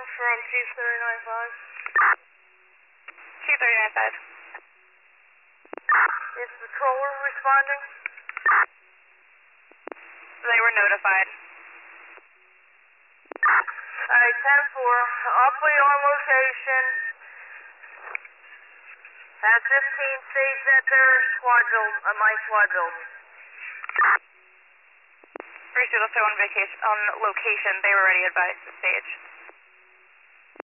from Chief 395. Chief 395. Is patroller responding? They were notified. Alright, 10-4. I'll be on location. Have 15 stays at their squad build, my squad building. Pursuit also on vacation, on location. They were already advised to stage.